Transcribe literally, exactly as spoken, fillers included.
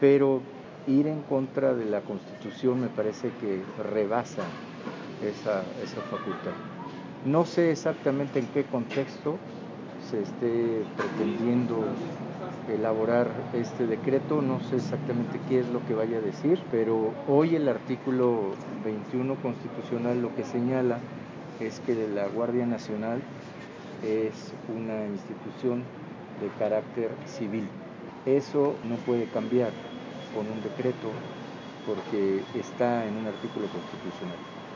pero ir en contra de la Constitución me parece que rebasa esa, esa facultad. No sé exactamente en qué contexto se esté pretendiendo elaborar este decreto, no sé exactamente qué es lo que vaya a decir, pero hoy el artículo veintiuno constitucional lo que señala es que la Guardia Nacional es una institución de carácter civil. Eso no puede cambiar con un decreto porque está en un artículo constitucional.